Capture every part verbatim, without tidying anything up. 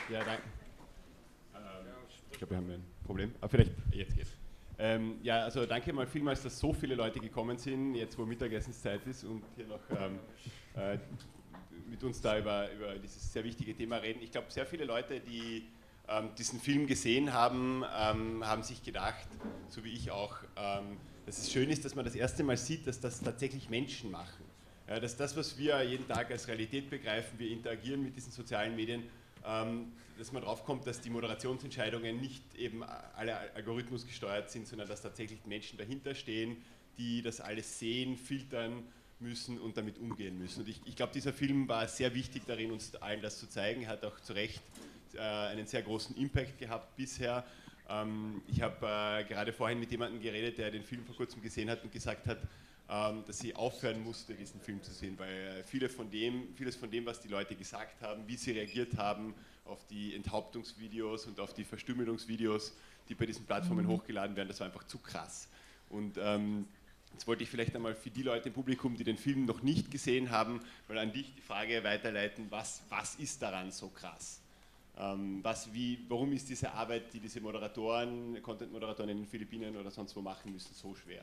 Ja, danke. Ähm, ich glaube, wir haben ein Problem. Aber vielleicht, jetzt geht's. Ähm, ja, also danke mal vielmals, dass so viele Leute gekommen sind, jetzt wo Mittagessenszeit ist und hier noch ähm, äh, mit uns da über, über dieses sehr wichtige Thema reden. Ich glaube, sehr viele Leute, die ähm, diesen Film gesehen haben, ähm, haben sich gedacht, so wie ich auch, ähm, dass es schön ist, dass man das erste Mal sieht, dass das tatsächlich Menschen machen. Ja, dass das, was wir jeden Tag als Realität begreifen, wir interagieren mit diesen sozialen Medien, ähm, dass man drauf kommt, dass die Moderationsentscheidungen nicht eben alle Algorithmus gesteuert sind, sondern dass tatsächlich Menschen dahinter stehen, die das alles sehen, filtern müssen und damit umgehen müssen. Und ich, ich glaube, dieser Film war sehr wichtig darin, uns allen das zu zeigen. Er hat auch zu Recht äh, einen sehr großen Impact gehabt bisher. Ähm, ich habe äh, gerade vorhin mit jemandem geredet, der den Film vor kurzem gesehen hat und gesagt hat, ähm, dass sie aufhören musste, diesen Film zu sehen, weil äh, viele von dem, vieles von dem, was die Leute gesagt haben, wie sie reagiert haben auf die Enthauptungsvideos und auf die Verstümmelungsvideos, die bei diesen Plattformen mhm. hochgeladen werden, das war einfach zu krass. Und ähm, jetzt wollte ich vielleicht einmal für die Leute im Publikum, die den Film noch nicht gesehen haben, mal an dich die Frage weiterleiten, was, was ist daran so krass? Ähm, was, wie, warum ist diese Arbeit, die diese Moderatoren, Content-Moderatoren in den Philippinen oder sonst wo machen müssen, so schwer?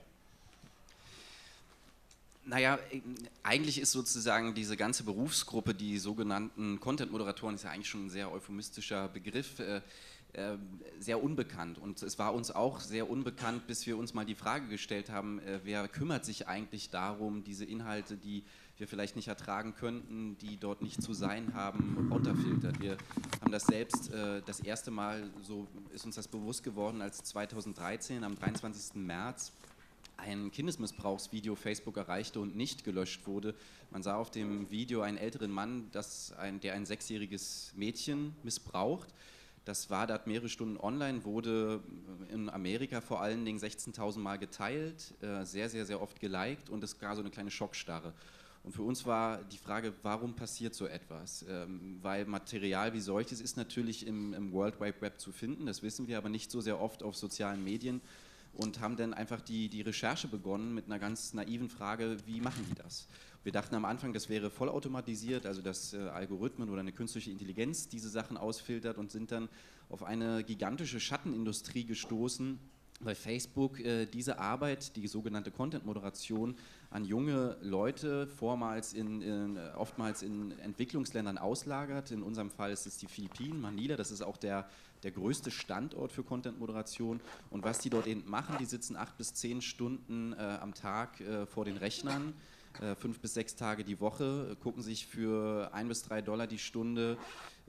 Naja, eigentlich ist sozusagen diese ganze Berufsgruppe, die sogenannten Content-Moderatoren, ist ja eigentlich schon ein sehr euphemistischer Begriff, äh, äh, sehr unbekannt. Und es war uns auch sehr unbekannt, bis wir uns mal die Frage gestellt haben, äh, wer kümmert sich eigentlich darum, diese Inhalte, die wir vielleicht nicht ertragen könnten, die dort nicht zu sein haben, runterfiltert. Wir haben das selbst äh, das erste Mal, so ist uns das bewusst geworden, als zweitausenddreizehn am dreiundzwanzigsten März ein Kindesmissbrauchsvideo Facebook erreichte und nicht gelöscht wurde. Man sah auf dem Video einen älteren Mann, das ein, der ein sechsjähriges Mädchen missbraucht. Das war dort mehrere Stunden online, wurde in Amerika vor allen Dingen sechzehntausend Mal geteilt, äh, sehr, sehr, sehr oft geliked und es gab so eine kleine Schockstarre. Und für uns war die Frage, warum passiert so etwas? Ähm, weil Material wie solches ist natürlich im, im World Wide Web zu finden, das wissen wir, aber nicht so sehr oft auf sozialen Medien. Und haben dann einfach die, die Recherche begonnen mit einer ganz naiven Frage, wie machen die das? Wir dachten am Anfang, das wäre vollautomatisiert, also dass äh, Algorithmen oder eine künstliche Intelligenz diese Sachen ausfiltert und sind dann auf eine gigantische Schattenindustrie gestoßen, weil Facebook äh, diese Arbeit, die sogenannte Content-Moderation, an junge Leute vormals in, in, oftmals in Entwicklungsländern auslagert. In unserem Fall ist es die Philippinen, Manila, das ist auch der, der größte Standort für Content-Moderation. Und was die dort eben machen, die sitzen acht bis zehn Stunden äh, am Tag äh, vor den Rechnern, äh, fünf bis sechs Tage die Woche, gucken sich für ein bis drei Dollar die Stunde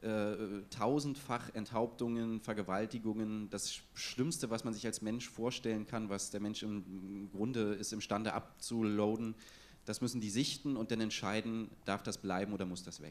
Äh, tausendfach Enthauptungen, Vergewaltigungen, das Schlimmste, was man sich als Mensch vorstellen kann, was der Mensch im Grunde ist imstande abzuloaden, das müssen die sichten und dann entscheiden, darf das bleiben oder muss das weg.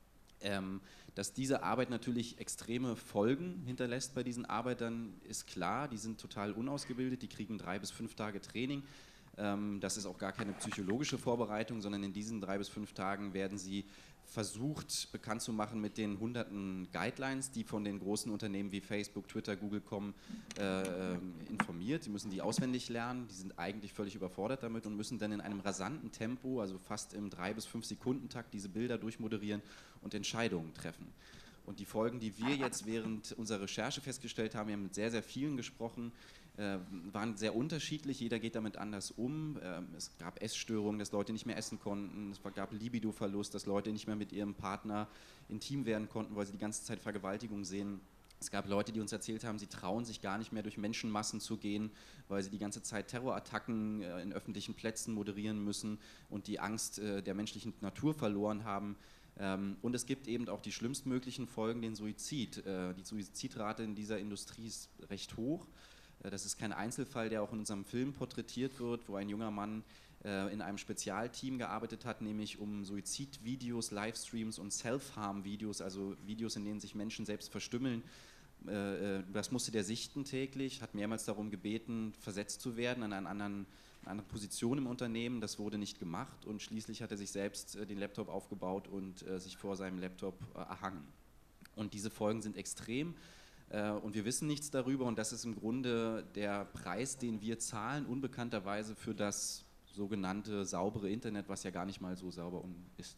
Ähm, dass diese Arbeit natürlich extreme Folgen hinterlässt bei diesen Arbeitern, ist klar, die sind total unausgebildet, die kriegen drei bis fünf Tage Training. Ähm, das ist auch gar keine psychologische Vorbereitung, sondern in diesen drei bis fünf Tagen werden sie versucht bekannt zu machen mit den hunderten Guidelines, die von den großen Unternehmen wie Facebook, Twitter, Google kommen, äh, informiert. Sie müssen die auswendig lernen, die sind eigentlich völlig überfordert damit und müssen dann in einem rasanten Tempo, also fast im drei bis fünf Sekunden Takt, diese Bilder durchmoderieren und Entscheidungen treffen. Und die Folgen, die wir jetzt während unserer Recherche festgestellt haben, wir haben mit sehr, sehr vielen gesprochen, äh, waren sehr unterschiedlich, jeder geht damit anders um. Ähm, es gab Essstörungen, dass Leute nicht mehr essen konnten, es gab Libido-Verlust, dass Leute nicht mehr mit ihrem Partner intim werden konnten, weil sie die ganze Zeit Vergewaltigung sehen. Es gab Leute, die uns erzählt haben, sie trauen sich gar nicht mehr durch Menschenmassen zu gehen, weil sie die ganze Zeit Terrorattacken äh, in öffentlichen Plätzen moderieren müssen und die Angst äh, der menschlichen Natur verloren haben. Ähm, und es gibt eben auch die schlimmstmöglichen Folgen, den Suizid. Äh, die Suizidrate in dieser Industrie ist recht hoch. Das ist kein Einzelfall, der auch in unserem Film porträtiert wird, wo ein junger Mann äh, in einem Spezialteam gearbeitet hat, nämlich um Suizidvideos, Livestreams und Self-Harm-Videos, also Videos, in denen sich Menschen selbst verstümmeln. Äh, das musste der sichten täglich, hat mehrmals darum gebeten, versetzt zu werden an einen anderen, eine andere Position im Unternehmen. Das wurde nicht gemacht und schließlich hat er sich selbst äh, den Laptop aufgebaut und äh, sich vor seinem Laptop äh, erhangen. Und diese Folgen sind extrem. Und wir wissen nichts darüber und das ist im Grunde der Preis, den wir zahlen, unbekannterweise für das sogenannte saubere Internet, was ja gar nicht mal so sauber ist.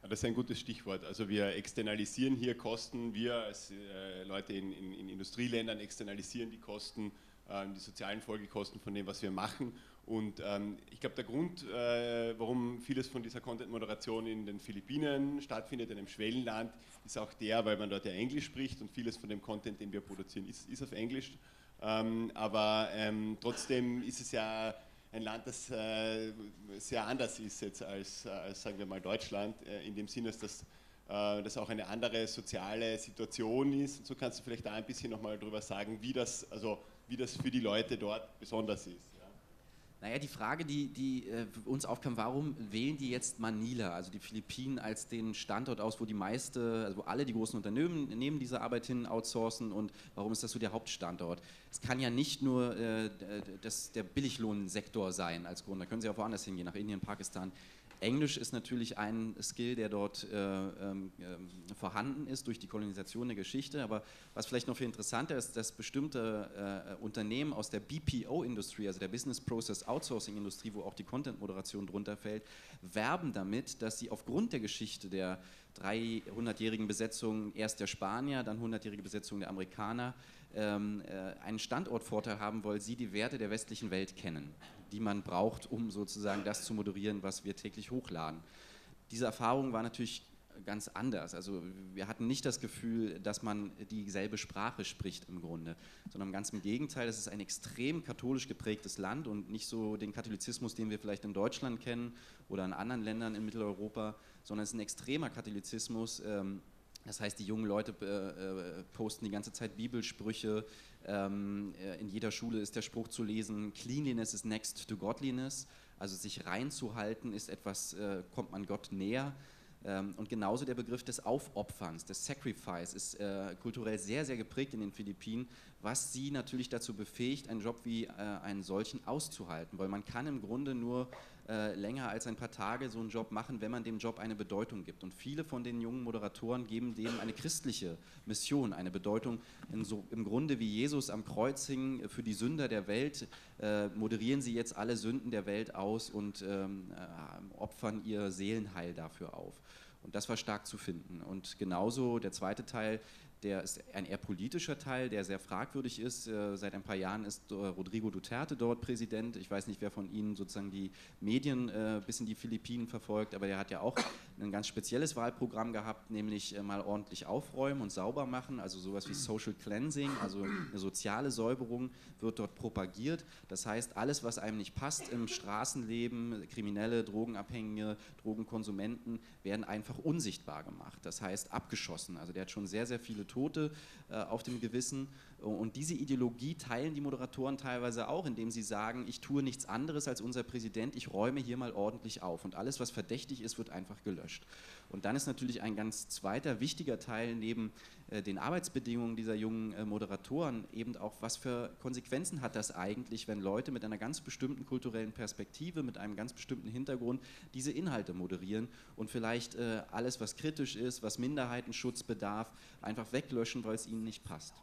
Das ist ein gutes Stichwort. Also wir externalisieren hier Kosten, wir als äh, Leute in, in, in Industrieländern externalisieren die Kosten, äh, die sozialen Folgekosten von dem, was wir machen. Und ähm, ich glaube, der Grund, äh, warum vieles von dieser Content-Moderation in den Philippinen stattfindet, in einem Schwellenland, ist auch der, weil man dort ja Englisch spricht und vieles von dem Content, den wir produzieren, ist, ist auf Englisch. Ähm, aber ähm, trotzdem ist es ja ein Land, das äh, sehr anders ist jetzt als, als, sagen wir mal, Deutschland, äh, in dem Sinne, dass das, äh, das auch eine andere soziale Situation ist. Und so kannst du vielleicht da ein bisschen nochmal drüber sagen, wie das, also, wie das für die Leute dort besonders ist. Ja? Naja, die Frage, die, die äh, uns aufkam, warum wählen die jetzt Manila, also die Philippinen, als den Standort aus, wo die meiste, also wo alle die großen Unternehmen nehmen diese Arbeit hin, outsourcen, und warum ist das so der Hauptstandort? Es kann ja nicht nur äh, das, der Billiglohnsektor sein als Grund, da können sie auch woanders hingehen, nach Indien, Pakistan. Englisch ist natürlich ein Skill, der dort äh, ähm, äh, vorhanden ist durch die Kolonisation der Geschichte, aber was vielleicht noch viel interessanter ist, dass bestimmte äh, Unternehmen aus der B P O-Industrie, also der Business Process Outsourcing-Industrie, wo auch die Content-Moderation drunter fällt, werben damit, dass sie aufgrund der Geschichte der dreihundertjährigen Besetzung erst der Spanier, dann hundertjährige Besetzung der Amerikaner, ähm, äh, einen Standortvorteil haben, weil sie die Werte der westlichen Welt kennen, die man braucht, um sozusagen das zu moderieren, was wir täglich hochladen. Diese Erfahrung war natürlich ganz anders. Also wir hatten nicht das Gefühl, dass man dieselbe Sprache spricht im Grunde, sondern ganz im Gegenteil, es ist ein extrem katholisch geprägtes Land und nicht so den Katholizismus, den wir vielleicht in Deutschland kennen oder in anderen Ländern in Mitteleuropa, sondern es ist ein extremer Katholizismus. Ähm, Das heißt, die jungen Leute äh, posten die ganze Zeit Bibelsprüche. Ähm, in jeder Schule ist der Spruch zu lesen: Cleanliness is next to godliness. Also sich reinzuhalten ist etwas, äh, kommt man Gott näher. Ähm, und genauso der Begriff des Aufopferns, des Sacrifice, ist äh, kulturell sehr, sehr geprägt in den Philippinen, was sie natürlich dazu befähigt, einen Job wie äh, einen solchen auszuhalten. Weil man kann im Grunde nur äh, länger als ein paar Tage so einen Job machen, wenn man dem Job eine Bedeutung gibt. Und viele von den jungen Moderatoren geben dem eine christliche Mission, eine Bedeutung. In so, im Grunde wie Jesus am Kreuz hing für die Sünder der Welt, äh, moderieren sie jetzt alle Sünden der Welt aus und ähm, äh, opfern ihr Seelenheil dafür auf. Und das war stark zu finden. Und genauso der zweite Teil, der ist ein eher politischer Teil, der sehr fragwürdig ist. Äh, seit ein paar Jahren ist äh, Rodrigo Duterte dort Präsident. Ich weiß nicht, wer von Ihnen sozusagen die Medien äh, bis in die Philippinen verfolgt, aber der hat ja auch ein ganz spezielles Wahlprogramm gehabt, nämlich äh, mal ordentlich aufräumen und sauber machen, also sowas wie Social Cleansing, also eine soziale Säuberung wird dort propagiert. Das heißt, alles, was einem nicht passt im Straßenleben, Kriminelle, Drogenabhängige, Drogenkonsumenten, werden einfach unsichtbar gemacht. Das heißt, abgeschossen. Also der hat schon sehr, sehr viele Tote äh, auf dem Gewissen. Und diese Ideologie teilen die Moderatoren teilweise auch, indem sie sagen, ich tue nichts anderes als unser Präsident, ich räume hier mal ordentlich auf. Und alles, was verdächtig ist, wird einfach gelöscht. Und dann ist natürlich ein ganz zweiter wichtiger Teil neben äh, den Arbeitsbedingungen dieser jungen äh, Moderatoren eben auch, was für Konsequenzen hat das eigentlich, wenn Leute mit einer ganz bestimmten kulturellen Perspektive, mit einem ganz bestimmten Hintergrund diese Inhalte moderieren und vielleicht äh, alles, was kritisch ist, was Minderheitenschutz bedarf, einfach weglöschen, weil es ihnen nicht passt.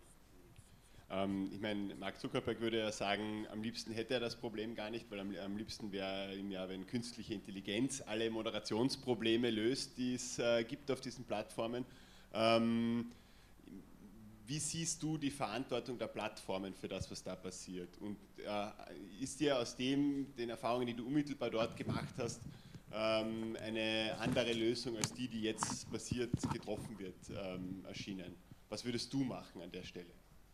Ähm, ich meine, Mark Zuckerberg würde ja sagen, am liebsten hätte er das Problem gar nicht, weil am, am liebsten wäre ihm ja, wenn künstliche Intelligenz alle Moderationsprobleme löst, die es äh, gibt auf diesen Plattformen. Ähm, wie siehst du die Verantwortung der Plattformen für das, was da passiert? Und äh, ist dir aus dem, den Erfahrungen, die du unmittelbar dort gemacht hast, ähm, eine andere Lösung als die, die jetzt passiert, getroffen wird, ähm, erschienen? Was würdest du machen an der Stelle?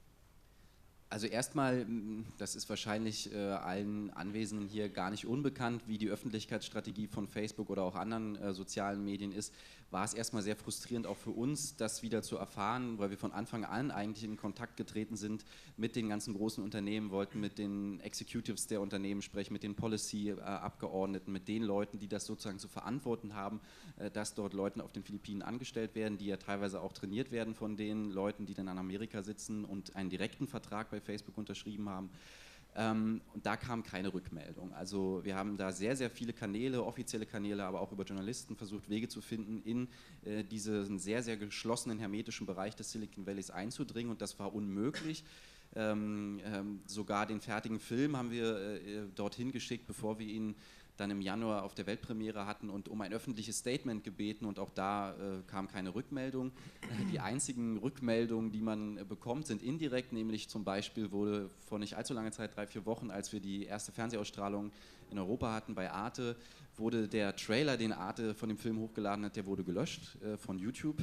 Also erstmal, das ist wahrscheinlich äh, allen Anwesenden hier gar nicht unbekannt, wie die Öffentlichkeitsstrategie von Facebook oder auch anderen äh, sozialen Medien ist, war es erstmal sehr frustrierend auch für uns, das wieder zu erfahren, weil wir von Anfang an eigentlich in Kontakt getreten sind mit den ganzen großen Unternehmen, wollten mit den Executives der Unternehmen sprechen, mit den Policy-Abgeordneten, mit den Leuten, die das sozusagen zu verantworten haben, äh, dass dort Leute auf den Philippinen angestellt werden, die ja teilweise auch trainiert werden von den Leuten, die dann in Amerika sitzen und einen direkten Vertrag bei Facebook unterschrieben haben. Ähm, und da kam keine Rückmeldung. Also wir haben da sehr, sehr viele Kanäle, offizielle Kanäle, aber auch über Journalisten versucht, Wege zu finden, in äh, diesen sehr, sehr geschlossenen, hermetischen Bereich des Silicon Valleys einzudringen, und das war unmöglich. Ähm, ähm, sogar den fertigen Film haben wir äh, dorthin geschickt, bevor wir ihn dann im Januar auf der Weltpremiere hatten und um ein öffentliches Statement gebeten und auch da äh, kam keine Rückmeldung. Die einzigen Rückmeldungen, die man äh, bekommt, sind indirekt, nämlich zum Beispiel wurde vor nicht allzu langer Zeit, drei, vier Wochen, als wir die erste Fernsehausstrahlung in Europa hatten bei Arte, wurde der Trailer, den Arte von dem Film hochgeladen hat, der wurde gelöscht äh, von YouTube.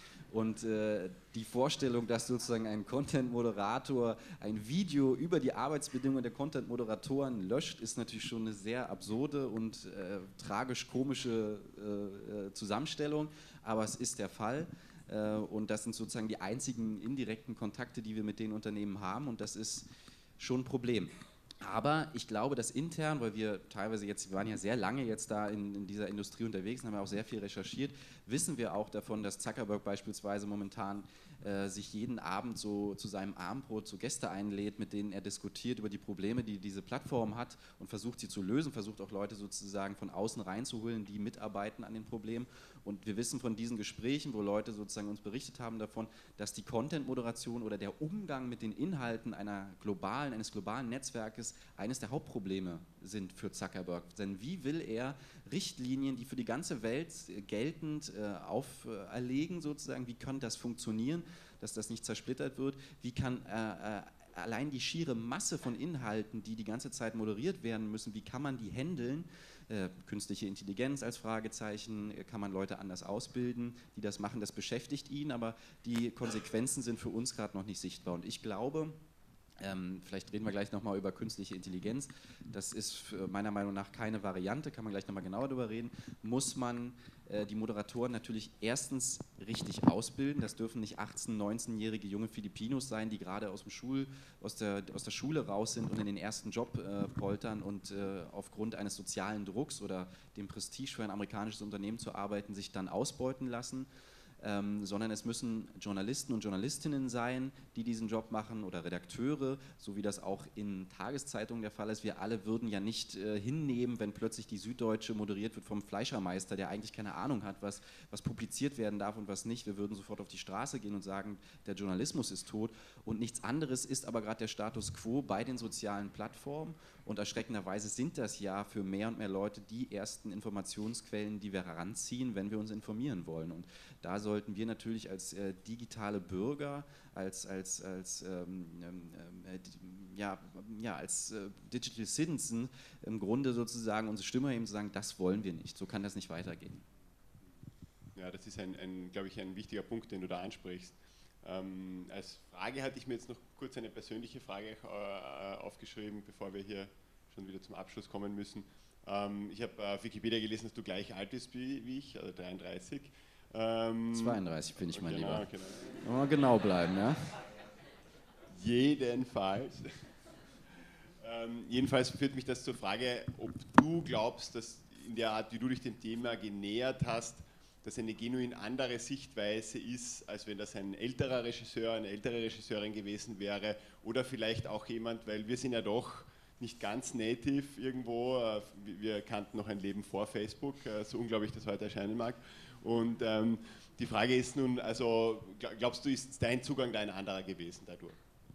Und äh, die Vorstellung, dass sozusagen ein Content-Moderator ein Video über die Arbeitsbedingungen der Content-Moderatoren löscht, ist natürlich schon eine sehr absurde und äh, tragisch-komische äh, äh, Zusammenstellung, aber es ist der Fall. Äh, und das sind sozusagen die einzigen indirekten Kontakte, die wir mit den Unternehmen haben, und das ist schon ein Problem. Aber ich glaube, dass intern, weil wir teilweise jetzt, wir waren ja sehr lange jetzt da in, in dieser Industrie unterwegs und haben ja auch sehr viel recherchiert, wissen wir auch davon, dass Zuckerberg beispielsweise momentan äh, sich jeden Abend so zu seinem Abendbrot so Gäste einlädt, mit denen er diskutiert über die Probleme, die diese Plattform hat und versucht sie zu lösen, versucht auch Leute sozusagen von außen reinzuholen, die mitarbeiten an den Problemen. Und wir wissen von diesen Gesprächen, wo Leute sozusagen uns berichtet haben davon, dass die Content-Moderation oder der Umgang mit den Inhalten einer globalen, eines globalen Netzwerkes eines der Hauptprobleme sind für Zuckerberg. Denn wie will er Richtlinien, die für die ganze Welt geltend äh, auferlegen sozusagen, wie kann das funktionieren, dass das nicht zersplittert wird, wie kann äh, äh, allein die schiere Masse von Inhalten, die die ganze Zeit moderiert werden müssen, wie kann man die handeln? Äh, künstliche Intelligenz als Fragezeichen, äh, kann man Leute anders ausbilden, die das machen, das beschäftigt ihn, aber die Konsequenzen sind für uns gerade noch nicht sichtbar. Und ich glaube, ähm, vielleicht reden wir gleich nochmal über künstliche Intelligenz, das ist meiner Meinung nach keine Variante, kann man gleich nochmal genauer darüber reden, muss man äh, die Moderatoren natürlich erstens richtig ausbilden, das dürfen nicht achtzehn-, neunzehnjährige junge Filipinos sein, die gerade aus, dem Schul, aus, der, aus der Schule raus sind und in den ersten Job äh, poltern und äh, aufgrund eines sozialen Drucks oder dem Prestige für ein amerikanisches Unternehmen zu arbeiten, sich dann ausbeuten lassen. Ähm, sondern es müssen Journalisten und Journalistinnen sein, die diesen Job machen oder Redakteure, so wie das auch in Tageszeitungen der Fall ist. Wir alle würden ja nicht äh, hinnehmen, wenn plötzlich die Süddeutsche moderiert wird vom Fleischermeister, der eigentlich keine Ahnung hat, was, was publiziert werden darf und was nicht. Wir würden sofort auf die Straße gehen und sagen, der Journalismus ist tot, und nichts anderes ist aber gerade der Status quo bei den sozialen Plattformen, und erschreckenderweise sind das ja für mehr und mehr Leute die ersten Informationsquellen, die wir heranziehen, wenn wir uns informieren wollen. Und da sollten wir natürlich als äh, digitale Bürger, als, als, als, ähm, äh, ja, ja, als äh, Digital Citizen im Grunde sozusagen unsere Stimme heben, zu sagen, das wollen wir nicht, so kann das nicht weitergehen. Ja, das ist ein, ein glaube ich, ein wichtiger Punkt, den du da ansprichst. Ähm, als Frage hatte ich mir jetzt noch kurz eine persönliche Frage äh, aufgeschrieben, bevor wir hier schon wieder zum Abschluss kommen müssen. Ähm, ich habe auf Wikipedia gelesen, dass du gleich alt bist wie, wie ich, also dreiunddreißig. Ähm, zweiunddreißig bin ich, mein genau, Lieber. Genau. Mal genau bleiben, ja? Jedenfalls. ähm, jedenfalls führt mich das zur Frage, ob du glaubst, dass in der Art, wie du dich dem Thema genähert hast, dass eine genuin andere Sichtweise ist, als wenn das ein älterer Regisseur, eine ältere Regisseurin gewesen wäre, oder vielleicht auch jemand, weil wir sind ja doch nicht ganz native irgendwo, wir kannten noch ein Leben vor Facebook, so unglaublich das heute erscheinen mag. Und ähm, die Frage ist nun, also glaubst du, ist dein Zugang da ein anderer gewesen dadurch?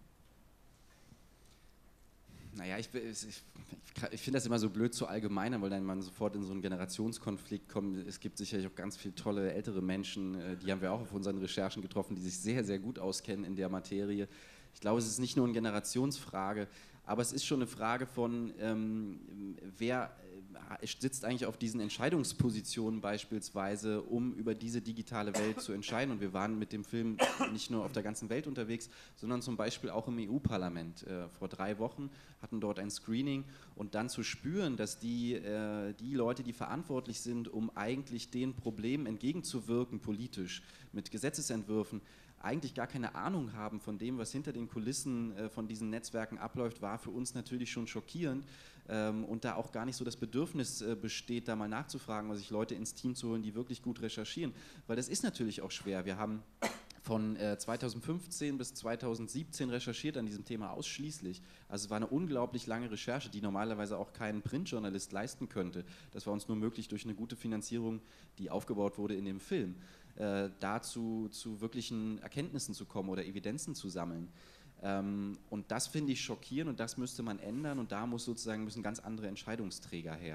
Naja, ich, ich, ich finde das immer so blöd zu allgemeinern, weil dann man sofort in so einen Generationskonflikt kommt. Es gibt sicherlich auch ganz viele tolle ältere Menschen, die haben wir auch auf unseren Recherchen getroffen, die sich sehr, sehr gut auskennen in der Materie. Ich glaube, es ist nicht nur eine Generationsfrage, aber es ist schon eine Frage von, ähm, wer sitzt eigentlich auf diesen Entscheidungspositionen beispielsweise, um über diese digitale Welt zu entscheiden. Und wir waren mit dem Film nicht nur auf der ganzen Welt unterwegs, sondern zum Beispiel auch im E U-Parlament. Äh, vor drei Wochen hatten dort ein Screening, und dann zu spüren, dass die, äh, die Leute, die verantwortlich sind, um eigentlich den Problemen entgegenzuwirken politisch mit Gesetzesentwürfen, eigentlich gar keine Ahnung haben von dem, was hinter den Kulissen äh, von diesen Netzwerken abläuft, war für uns natürlich schon schockierend. Ähm, und da auch gar nicht so das Bedürfnis äh, besteht, da mal nachzufragen, sich Leute ins Team zu holen, die wirklich gut recherchieren. Weil das ist natürlich auch schwer. Wir haben von äh, zweitausendfünfzehn bis zweitausendsiebzehn recherchiert an diesem Thema ausschließlich. Also es war eine unglaublich lange Recherche, die normalerweise auch kein Printjournalist leisten könnte. Das war uns nur möglich durch eine gute Finanzierung, die aufgebaut wurde in dem Film. Äh, dazu zu wirklichen Erkenntnissen zu kommen oder Evidenzen zu sammeln. Ähm, und das finde ich schockierend, und das müsste man ändern, und da muss sozusagen müssen ganz andere Entscheidungsträger her.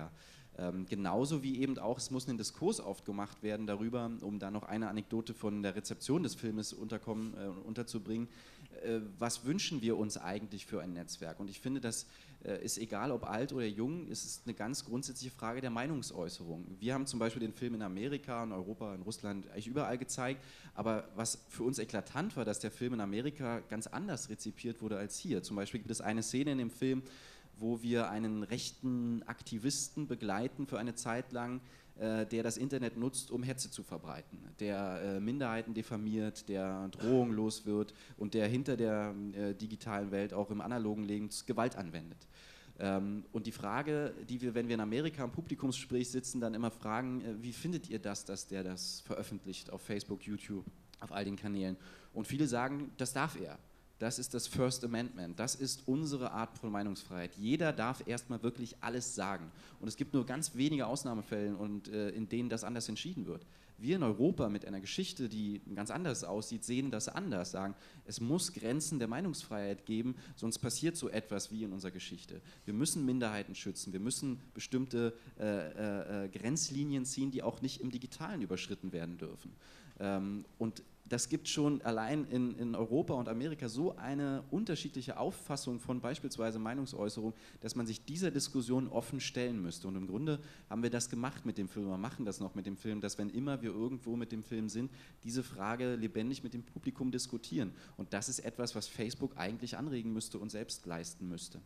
Ähm, genauso wie eben auch, es muss ein Diskurs aufgemacht werden darüber, um da noch eine Anekdote von der Rezeption des Filmes unterkommen, äh, unterzubringen. Äh, was wünschen wir uns eigentlich für ein Netzwerk? Und ich finde, das äh, ist egal, ob alt oder jung, es ist eine ganz grundsätzliche Frage der Meinungsäußerung. Wir haben zum Beispiel den Film in Amerika, in Europa, in Russland, eigentlich überall gezeigt, aber was für uns eklatant war, dass der Film in Amerika ganz anders rezipiert wurde als hier. Zum Beispiel gibt es eine Szene in dem Film, wo wir einen rechten Aktivisten begleiten für eine Zeit lang, äh, der das Internet nutzt, um Hetze zu verbreiten, der äh, Minderheiten diffamiert, der Drohungen los wird und der hinter der äh, digitalen Welt auch im analogen Leben Gewalt anwendet. Ähm, und die Frage, die wir, wenn wir in Amerika im Publikumsgespräch sitzen, dann immer fragen, äh, wie findet ihr das, dass der das veröffentlicht auf Facebook, YouTube, auf all den Kanälen? Und viele sagen, das darf er. Das ist das First Amendment, das ist unsere Art von Meinungsfreiheit. Jeder darf erstmal wirklich alles sagen. Und es gibt nur ganz wenige Ausnahmefälle, und, äh, in denen das anders entschieden wird. Wir in Europa mit einer Geschichte, die ganz anders aussieht, sehen das anders, sagen, es muss Grenzen der Meinungsfreiheit geben, sonst passiert so etwas wie in unserer Geschichte. Wir müssen Minderheiten schützen, wir müssen bestimmte äh, äh, Grenzlinien ziehen, die auch nicht im Digitalen überschritten werden dürfen. Ähm, und das gibt schon allein in, in Europa und Amerika so eine unterschiedliche Auffassung von beispielsweise Meinungsäußerung, dass man sich dieser Diskussion offen stellen müsste. Und im Grunde haben wir das gemacht mit dem Film, wir machen das noch mit dem Film, dass wenn immer wir irgendwo mit dem Film sind, diese Frage lebendig mit dem Publikum diskutieren. Und das ist etwas, was Facebook eigentlich anregen müsste und selbst leisten müsste.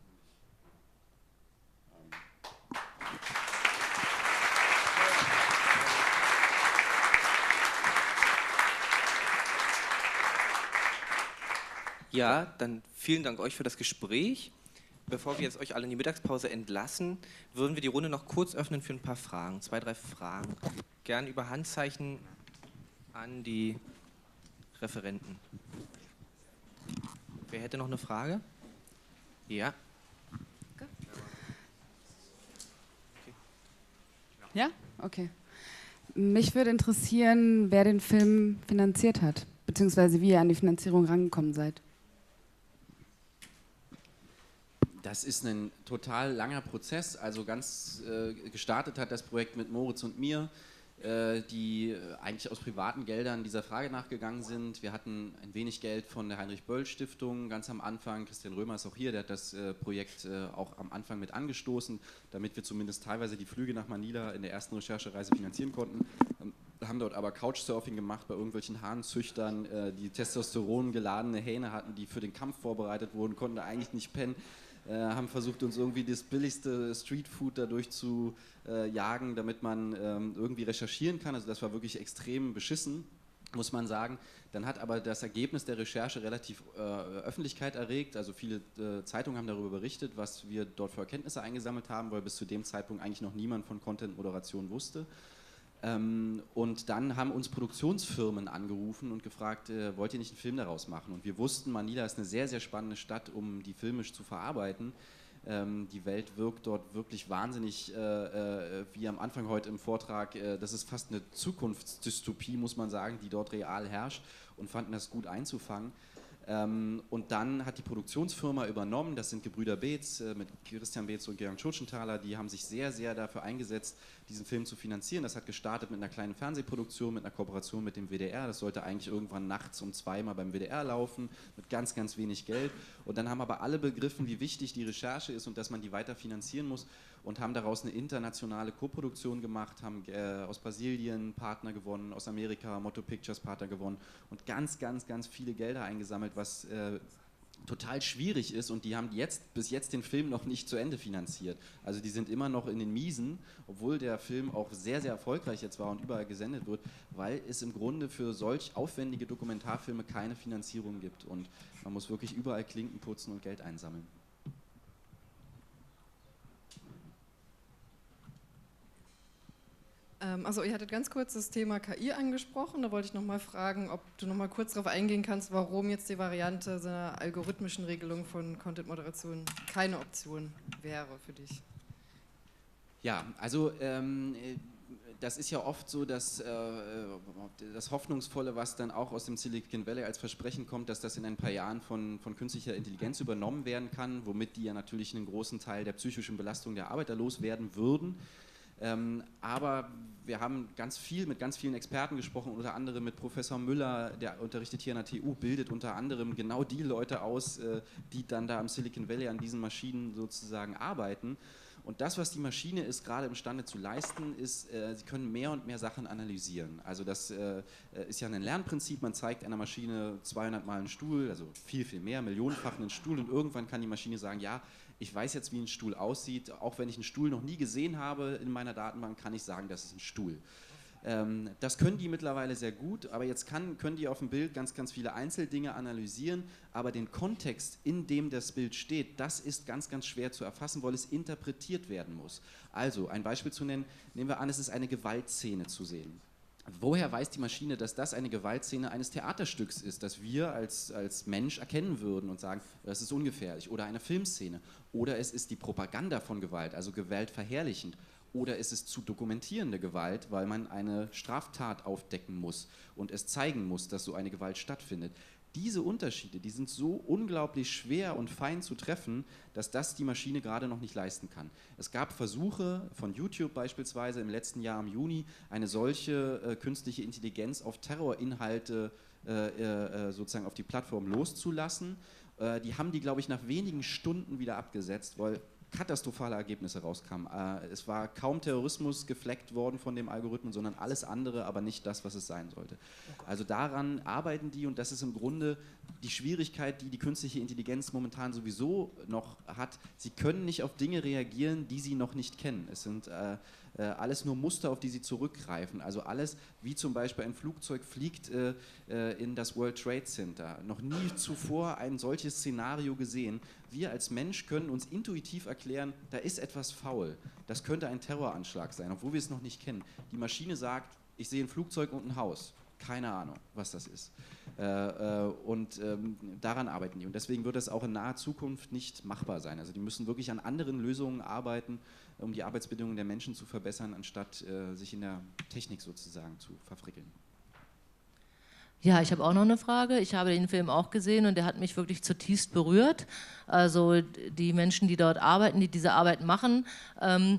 Ja, dann vielen Dank euch für das Gespräch. Bevor wir jetzt euch alle in die Mittagspause entlassen, würden wir die Runde noch kurz öffnen für ein paar Fragen, zwei, drei Fragen. Gern über Handzeichen an die Referenten. Wer hätte noch eine Frage? Ja. Ja? Okay. Mich würde interessieren, wer den Film finanziert hat, beziehungsweise wie ihr an die Finanzierung rangekommen seid. Das ist ein total langer Prozess, also ganz äh, gestartet hat das Projekt mit Moritz und mir, äh, die äh, eigentlich aus privaten Geldern dieser Frage nachgegangen sind. Wir hatten ein wenig Geld von der Heinrich-Böll-Stiftung ganz am Anfang, Christian Römer ist auch hier, der hat das äh, Projekt äh, auch am Anfang mit angestoßen, damit wir zumindest teilweise die Flüge nach Manila in der ersten Recherchereise finanzieren konnten. Ähm, haben dort aber Couchsurfing gemacht bei irgendwelchen Hahnzüchtern, äh, die Testosteron geladene Hähne hatten, die für den Kampf vorbereitet wurden, konnten da eigentlich nicht pennen. Äh, haben versucht, uns irgendwie das billigste Streetfood dadurch zu äh, jagen, damit man ähm, irgendwie recherchieren kann. Also das war wirklich extrem beschissen, muss man sagen. Dann hat aber das Ergebnis der Recherche relativ äh, Öffentlichkeit erregt. Also viele äh, Zeitungen haben darüber berichtet, was wir dort für Erkenntnisse eingesammelt haben, weil bis zu dem Zeitpunkt eigentlich noch niemand von Content-Moderation wusste. Ähm, und dann haben uns Produktionsfirmen angerufen und gefragt, äh, wollt ihr nicht einen Film daraus machen? Und wir wussten, Manila ist eine sehr, sehr spannende Stadt, um die filmisch zu verarbeiten. Ähm, die Welt wirkt dort wirklich wahnsinnig, äh, äh, wie am Anfang heute im Vortrag, äh, das ist fast eine Zukunftsdystopie, muss man sagen, die dort real herrscht, und fanden das gut einzufangen. Ähm, und dann hat die Produktionsfirma übernommen, das sind Gebrüder Beetz, äh, mit Christian Beetz und Georg Schurtschenthaler, die haben sich sehr, sehr dafür eingesetzt, diesen Film zu finanzieren. Das hat gestartet mit einer kleinen Fernsehproduktion, mit einer Kooperation mit dem W D R. Das sollte eigentlich irgendwann nachts um zwei mal beim W D R laufen, mit ganz, ganz wenig Geld. Und dann haben aber alle begriffen, wie wichtig die Recherche ist und dass man die weiter finanzieren muss, und haben daraus eine internationale Koproduktion gemacht, haben äh, aus Brasilien Partner gewonnen, aus Amerika Motto Pictures Partner gewonnen und ganz, ganz, ganz viele Gelder eingesammelt, was äh, total schwierig ist, und die haben jetzt bis jetzt den Film noch nicht zu Ende finanziert. Also die sind immer noch in den Miesen, obwohl der Film auch sehr, sehr erfolgreich jetzt war und überall gesendet wird, weil es im Grunde für solch aufwendige Dokumentarfilme keine Finanzierung gibt, und man muss wirklich überall Klinken putzen und Geld einsammeln. Also ihr hattet ganz kurz das Thema K I angesprochen, da wollte ich noch mal fragen, ob du noch mal kurz darauf eingehen kannst, warum jetzt die Variante so einer algorithmischen Regelung von Content-Moderation keine Option wäre für dich. Ja, also ähm, das ist ja oft so, dass äh, das Hoffnungsvolle, was dann auch aus dem Silicon Valley als Versprechen kommt, dass das in ein paar Jahren von, von künstlicher Intelligenz übernommen werden kann, womit die ja natürlich einen großen Teil der psychischen Belastung der Arbeiter loswerden würden. Ähm, aber wir haben ganz viel mit ganz vielen Experten gesprochen, unter anderem mit Professor Müller, der unterrichtet hier an der T U, bildet unter anderem genau die Leute aus, äh, die dann da im Silicon Valley an diesen Maschinen sozusagen arbeiten. Und das, was die Maschine ist gerade imstande zu leisten, ist, äh, sie können mehr und mehr Sachen analysieren. Also das äh, ist ja ein Lernprinzip, man zeigt einer Maschine zweihundert Mal einen Stuhl, also viel, viel mehr, millionenfach einen Stuhl und irgendwann kann die Maschine sagen, ja, ich weiß jetzt, wie ein Stuhl aussieht, auch wenn ich einen Stuhl noch nie gesehen habe in meiner Datenbank, kann ich sagen, das ist ein Stuhl. Ähm, das können die mittlerweile sehr gut, aber jetzt kann, können die auf dem Bild ganz, ganz viele Einzeldinge analysieren, aber den Kontext, in dem das Bild steht, das ist ganz, ganz schwer zu erfassen, weil es interpretiert werden muss. Also, ein Beispiel zu nennen, nehmen wir an, es ist eine Gewaltszene zu sehen. Woher weiß die Maschine, dass das eine Gewaltszene eines Theaterstücks ist, das wir als, als Mensch erkennen würden und sagen, das ist ungefährlich, oder eine Filmszene, oder es ist die Propaganda von Gewalt, also Gewalt verherrlichend, oder es ist zu dokumentierende Gewalt, weil man eine Straftat aufdecken muss und es zeigen muss, dass so eine Gewalt stattfindet. Diese Unterschiede, die sind so unglaublich schwer und fein zu treffen, dass das die Maschine gerade noch nicht leisten kann. Es gab Versuche von YouTube beispielsweise im letzten Jahr im Juni, eine solche äh, künstliche Intelligenz auf Terrorinhalte äh, äh, sozusagen auf die Plattform loszulassen. Äh, die haben die, glaube ich, nach wenigen Stunden wieder abgesetzt, weil katastrophale Ergebnisse rauskamen. Äh, es war kaum Terrorismus gefleckt worden von dem Algorithmen, sondern alles andere, aber nicht das, was es sein sollte. Also daran arbeiten die und das ist im Grunde die Schwierigkeit, die die künstliche Intelligenz momentan sowieso noch hat. Sie können nicht auf Dinge reagieren, die sie noch nicht kennen. Es sind äh, äh, alles nur Muster, auf die sie zurückgreifen. Also alles, wie zum Beispiel ein Flugzeug fliegt äh, äh, in das World Trade Center. Noch nie zuvor ein solches Szenario gesehen. Wir als Mensch können uns intuitiv erklären, da ist etwas faul. Das könnte ein Terroranschlag sein, obwohl wir es noch nicht kennen. Die Maschine sagt, ich sehe ein Flugzeug und ein Haus. Keine Ahnung, was das ist. Äh, äh, und ähm, daran arbeiten die. Und deswegen wird das auch in naher Zukunft nicht machbar sein. Also die müssen wirklich an anderen Lösungen arbeiten, um die Arbeitsbedingungen der Menschen zu verbessern, anstatt äh, sich in der Technik sozusagen zu verfrickeln. Ja, ich habe auch noch eine Frage. Ich habe den Film auch gesehen und der hat mich wirklich zutiefst berührt. Also die Menschen, die dort arbeiten, die diese Arbeit machen. Ähm,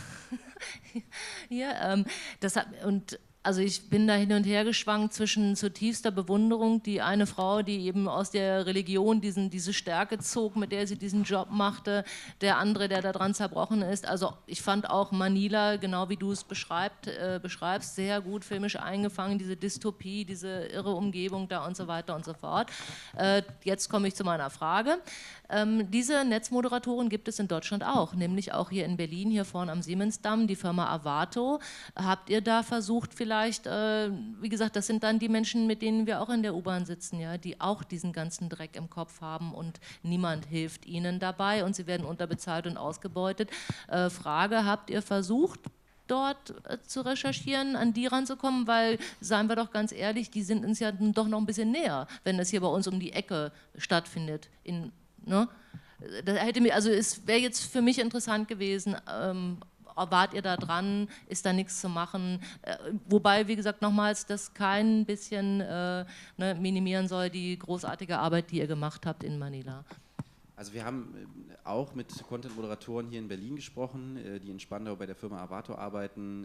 ja, ähm, das hat, und also ich bin da hin und her geschwankt zwischen zutiefster Bewunderung, die eine Frau, die eben aus der Religion diesen, diese Stärke zog, mit der sie diesen Job machte, der andere, der daran zerbrochen ist. Also ich fand auch Manila, genau wie du es beschreibt, äh, beschreibst, sehr gut filmisch eingefangen, diese Dystopie, diese irre Umgebung da und so weiter und so fort. Äh, jetzt komme ich zu meiner Frage. Ähm, diese Netzmoderatoren gibt es in Deutschland auch, nämlich auch hier in Berlin, hier vorne am Siemensdamm, die Firma Avato. Habt ihr da versucht, vielleicht, äh, wie gesagt, das sind dann die Menschen, mit denen wir auch in der U-Bahn sitzen, ja, die auch diesen ganzen Dreck im Kopf haben und niemand hilft ihnen dabei und sie werden unterbezahlt und ausgebeutet. Äh, Frage, habt ihr versucht, dort äh, zu recherchieren, an die ranzukommen, weil, seien wir doch ganz ehrlich, die sind uns ja doch noch ein bisschen näher, wenn das hier bei uns um die Ecke stattfindet, in Ne? Da hätte mir, also es wäre jetzt für mich interessant gewesen, ähm, wart ihr da dran, ist da nichts zu machen, äh, wobei, wie gesagt, nochmals, das kein bisschen äh, ne, minimieren soll, die großartige Arbeit, die ihr gemacht habt in Manila. Also wir haben auch mit Content-Moderatoren hier in Berlin gesprochen, die in Spandau bei der Firma Avato arbeiten,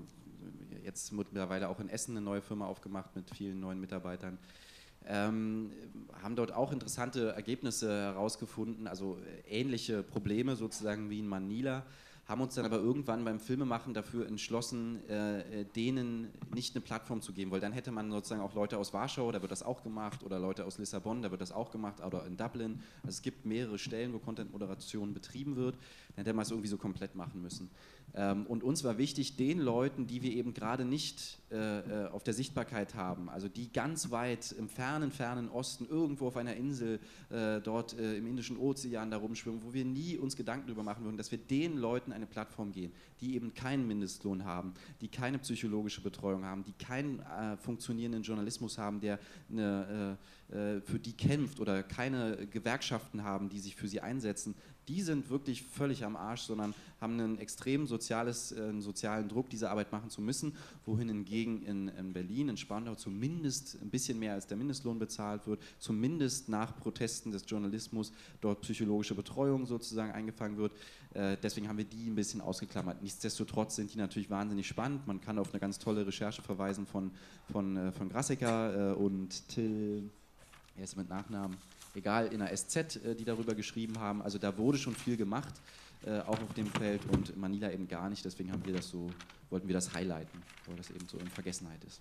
jetzt mittlerweile auch in Essen eine neue Firma aufgemacht mit vielen neuen Mitarbeitern. Ähm, haben dort auch interessante Ergebnisse herausgefunden, also ähnliche Probleme sozusagen wie in Manila, haben uns dann aber irgendwann beim Filmemachen dafür entschlossen, äh, denen nicht eine Plattform zu geben, weil dann hätte man sozusagen auch Leute aus Warschau, da wird das auch gemacht, oder Leute aus Lissabon, da wird das auch gemacht, oder in Dublin. Also es gibt mehrere Stellen, wo Content-Moderation betrieben wird, dann hätte man es irgendwie so komplett machen müssen. Ähm, und uns war wichtig, den Leuten, die wir eben gerade nicht äh, auf der Sichtbarkeit haben, also die ganz weit im fernen, fernen Osten, irgendwo auf einer Insel, äh, dort äh, im Indischen Ozean da rumschwimmen, wo wir nie uns Gedanken darüber machen würden, dass wir den Leuten eine Plattform geben, die eben keinen Mindestlohn haben, die keine psychologische Betreuung haben, die keinen äh, funktionierenden Journalismus haben, der eine, äh, für die kämpft oder keine Gewerkschaften haben, die sich für sie einsetzen. die sind wirklich völlig am Arsch, sondern haben einen extrem soziales, äh, einen sozialen Druck, diese Arbeit machen zu müssen, wohin hingegen in, in Berlin, in Spandau zumindest ein bisschen mehr als der Mindestlohn bezahlt wird, zumindest nach Protesten des Journalismus dort psychologische Betreuung sozusagen eingefangen wird. Äh, deswegen haben wir die ein bisschen ausgeklammert. Nichtsdestotrotz sind die natürlich wahnsinnig spannend. Man kann auf eine ganz tolle Recherche verweisen von, von, äh, von Grassiker äh, und Till, er ist mit Nachnamen, egal, in der S Z, äh, die darüber geschrieben haben. Also da wurde schon viel gemacht, äh, auch auf dem Feld, und Manila eben gar nicht. Deswegen haben wir das so, wollten wir das highlighten, weil das eben so in Vergessenheit ist.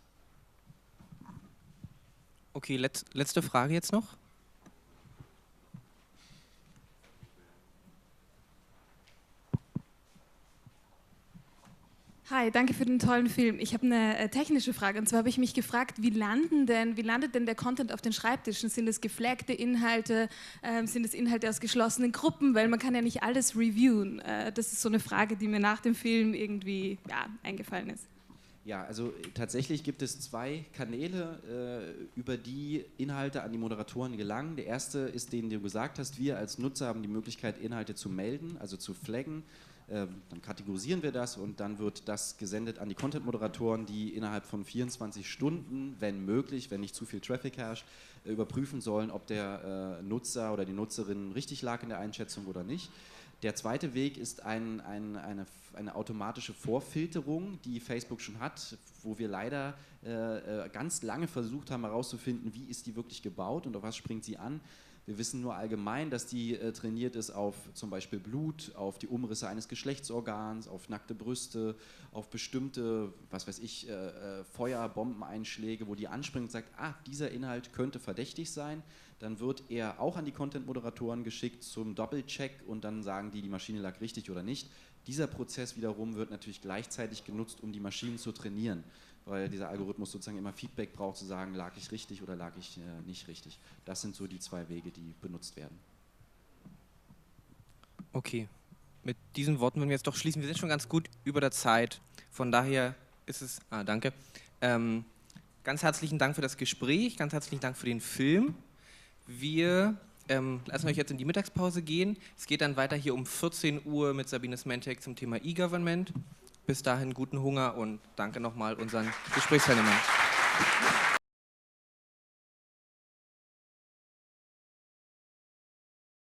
Okay, letz, letzte Frage jetzt noch. Hi, danke für den tollen Film. Ich habe eine äh, technische Frage, und zwar habe ich mich gefragt, wie, landen denn, wie landet denn der Content auf den Schreibtischen? Sind es geflaggte Inhalte, ähm, sind es Inhalte aus geschlossenen Gruppen? Weil man kann ja nicht alles reviewen. Äh, das ist so eine Frage, die mir nach dem Film irgendwie ja, eingefallen ist. Ja, also tatsächlich gibt es zwei Kanäle, äh, über die Inhalte an die Moderatoren gelangen. Der erste ist, den du gesagt hast, wir als Nutzer haben die Möglichkeit, Inhalte zu melden, also zu flaggen. Äh, dann kategorisieren wir das und dann wird das gesendet an die Content-Moderatoren, die innerhalb von vierundzwanzig Stunden, wenn möglich, wenn nicht zu viel Traffic herrscht, äh, überprüfen sollen, ob der äh, Nutzer oder die Nutzerin richtig lag in der Einschätzung oder nicht. Der zweite Weg ist ein, ein, eine, eine automatische Vorfilterung, die Facebook schon hat, wo wir leider äh, ganz lange versucht haben herauszufinden, wie ist die wirklich gebaut und auf was springt sie an. Wir wissen nur allgemein, dass die äh, trainiert ist auf zum Beispiel Blut, auf die Umrisse eines Geschlechtsorgans, auf nackte Brüste, auf bestimmte, was weiß ich, äh, äh, Feuer-, Bombeneinschläge, wo die anspringt und sagt, ah, dieser Inhalt könnte verdächtig sein. Dann wird er auch an die Content-Moderatoren geschickt zum Doppelcheck und dann sagen die, die Maschine lag richtig oder nicht. Dieser Prozess wiederum wird natürlich gleichzeitig genutzt, um die Maschinen zu trainieren, weil dieser Algorithmus sozusagen immer Feedback braucht, zu sagen, lag ich richtig oder lag ich äh, nicht richtig. Das sind so die zwei Wege, die benutzt werden. Okay, mit diesen Worten würden wir jetzt doch schließen. Wir sind schon ganz gut über der Zeit. Von daher ist es... Ah, danke. Ähm, ganz herzlichen Dank für das Gespräch, ganz herzlichen Dank für den Film. Wir ähm, lassen euch jetzt in die Mittagspause gehen. Es geht dann weiter hier um vierzehn Uhr mit Sabine Smentek zum Thema E-Government. Bis dahin guten Hunger und danke nochmal unseren Gesprächsteilnehmern.